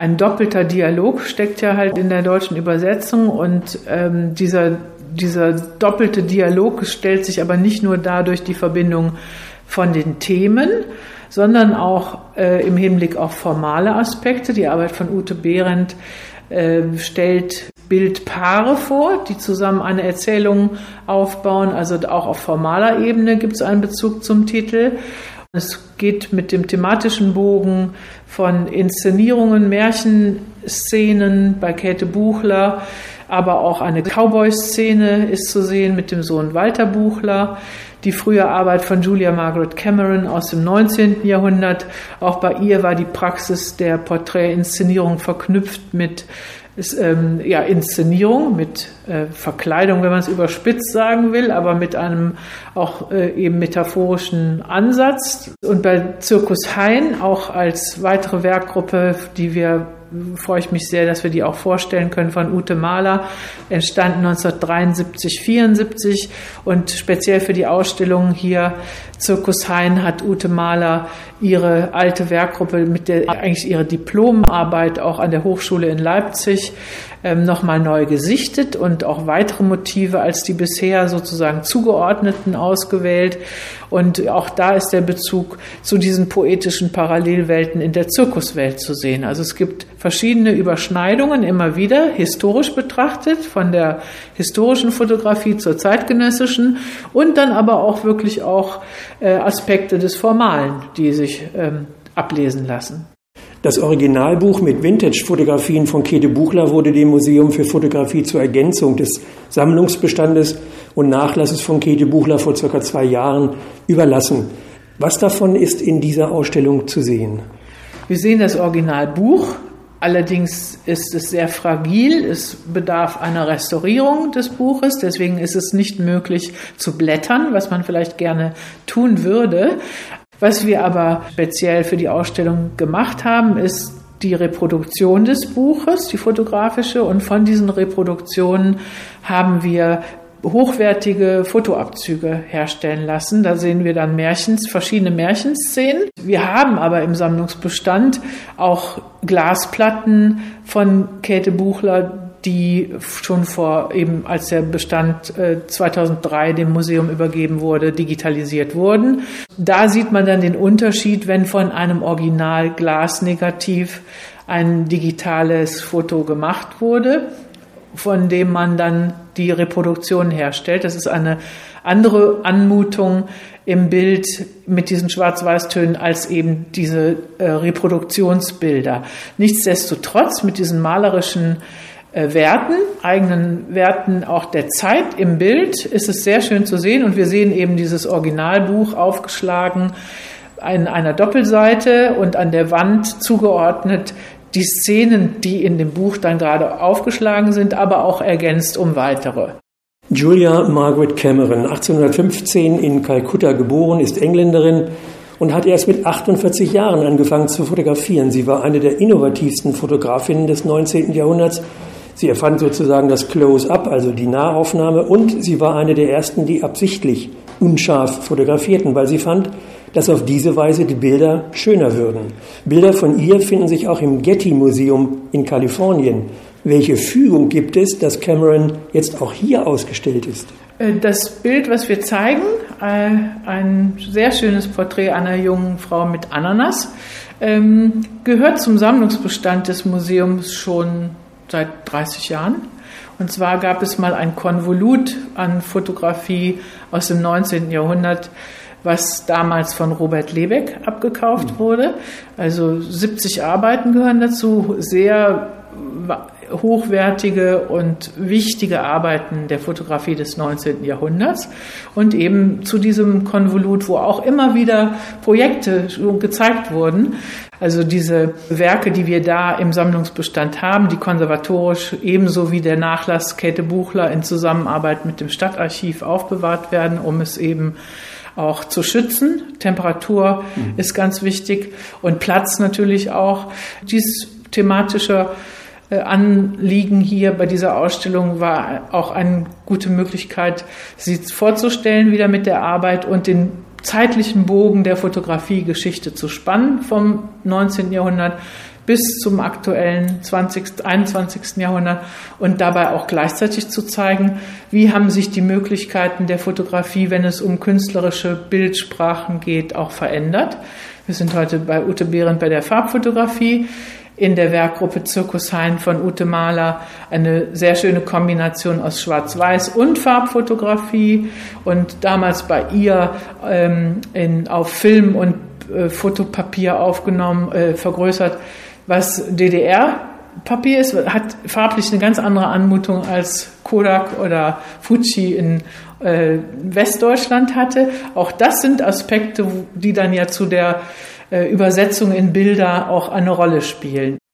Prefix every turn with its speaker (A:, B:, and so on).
A: Ein doppelter Dialog steckt ja halt in der deutschen Übersetzung und dieser doppelte Dialog stellt sich aber nicht nur dadurch die Verbindung von den Themen, sondern auch im Hinblick auf formale Aspekte. Die Arbeit von Ute Behrendt stellt Bildpaare vor, die zusammen eine Erzählung aufbauen. Also auch auf formaler Ebene gibt es einen Bezug zum Titel. Es geht mit dem thematischen Bogen von Inszenierungen, Märchenszenen bei Käthe Buchler, aber auch eine Cowboy-Szene ist zu sehen mit dem Sohn Walter Buchler. Die frühe Arbeit von Julia Margaret Cameron aus dem 19. Jahrhundert. Auch bei ihr war die Praxis der Porträtinszenierung verknüpft mit Inszenierung, mit Verkleidung, wenn man es überspitzt sagen will, aber mit einem auch eben metaphorischen Ansatz. Und bei Zirkus Hein auch als weitere Werkgruppe, freue ich mich sehr, dass wir die auch vorstellen können, von Ute Mahler, entstanden 1973/74 und speziell für die Ausstellung hier Zirkus Hein hat Ute Mahler ihre alte Werkgruppe, mit der eigentlich ihre Diplomarbeit auch an der Hochschule in Leipzig nochmal neu gesichtet und auch weitere Motive als die bisher sozusagen zugeordneten ausgewählt. Und auch da ist der Bezug zu diesen poetischen Parallelwelten in der Zirkuswelt zu sehen. Also es gibt verschiedene Überschneidungen immer wieder, historisch betrachtet, von der historischen Fotografie zur zeitgenössischen und dann aber auch wirklich auch Aspekte des Formalen, die sich ablesen lassen.
B: Das Originalbuch mit Vintage-Fotografien von Käthe Buchler wurde dem Museum für Fotografie zur Ergänzung des Sammlungsbestandes und Nachlasses von Käthe Buchler vor ca. 2 Jahren überlassen. Was davon ist in dieser Ausstellung zu sehen?
A: Wir sehen das Originalbuch. Allerdings ist es sehr fragil. Es bedarf einer Restaurierung des Buches. Deswegen ist es nicht möglich zu blättern, was man vielleicht gerne tun würde. Was wir aber speziell für die Ausstellung gemacht haben, ist die Reproduktion des Buches, die fotografische. Und von diesen Reproduktionen haben wir hochwertige Fotoabzüge herstellen lassen. Da sehen wir dann verschiedene Märchenszenen. Wir haben aber im Sammlungsbestand auch Glasplatten von Käthe Buchler, die schon als der Bestand 2003 dem Museum übergeben wurde, digitalisiert wurden. Da sieht man dann den Unterschied, wenn von einem Original Glasnegativ ein digitales Foto gemacht wurde, von dem man dann die Reproduktion herstellt. Das ist eine andere Anmutung im Bild mit diesen Schwarz-Weiß-Tönen als eben diese Reproduktionsbilder. Nichtsdestotrotz mit diesen malerischen eigenen Werten auch der Zeit im Bild ist es sehr schön zu sehen und wir sehen eben dieses Originalbuch aufgeschlagen an einer Doppelseite und an der Wand zugeordnet die Szenen, die in dem Buch dann gerade aufgeschlagen sind, aber auch ergänzt um weitere.
B: Julia Margaret Cameron, 1815 in Kalkutta geboren, ist Engländerin und hat erst mit 48 Jahren angefangen zu fotografieren. Sie war eine der innovativsten Fotografinnen des 19. Jahrhunderts. Sie erfand sozusagen das Close-up, also die Nahaufnahme, und sie war eine der ersten, die absichtlich unscharf fotografierten, weil sie fand, dass auf diese Weise die Bilder schöner würden. Bilder von ihr finden sich auch im Getty-Museum in Kalifornien. Welche Fügung gibt es, dass Cameron jetzt auch hier ausgestellt ist?
A: Das Bild, was wir zeigen, ein sehr schönes Porträt einer jungen Frau mit Ananas, gehört zum Sammlungsbestand des Museums schon seit 30 Jahren. Und zwar gab es mal ein Konvolut an Fotografie aus dem 19. Jahrhundert, was damals von Robert Lebeck abgekauft wurde. Also 70 Arbeiten gehören dazu, sehr hochwertige und wichtige Arbeiten der Fotografie des 19. Jahrhunderts und eben zu diesem Konvolut, wo auch immer wieder Projekte gezeigt wurden. Also diese Werke, die wir da im Sammlungsbestand haben, die konservatorisch ebenso wie der Nachlass Käthe Buchler in Zusammenarbeit mit dem Stadtarchiv aufbewahrt werden, um es eben auch zu schützen. Temperatur ist ganz wichtig und Platz natürlich auch. Dies thematische Anliegen hier bei dieser Ausstellung war auch eine gute Möglichkeit, sie vorzustellen wieder mit der Arbeit und den zeitlichen Bogen der Fotografiegeschichte zu spannen vom 19. Jahrhundert bis zum aktuellen 21. Jahrhundert und dabei auch gleichzeitig zu zeigen, wie haben sich die Möglichkeiten der Fotografie, wenn es um künstlerische Bildsprachen geht, auch verändert. Wir sind heute bei Ute Behrendt bei der Farbfotografie. In der Werkgruppe Circus Hein von Ute Mahler eine sehr schöne Kombination aus Schwarz-Weiß und Farbfotografie und damals bei ihr auf Film und Fotopapier aufgenommen, vergrößert, was DDR-Papier ist, hat farblich eine ganz andere Anmutung als Kodak oder Fuji in Westdeutschland hatte. Auch das sind Aspekte, die dann ja zu der Übersetzung in Bilder auch eine Rolle spielen.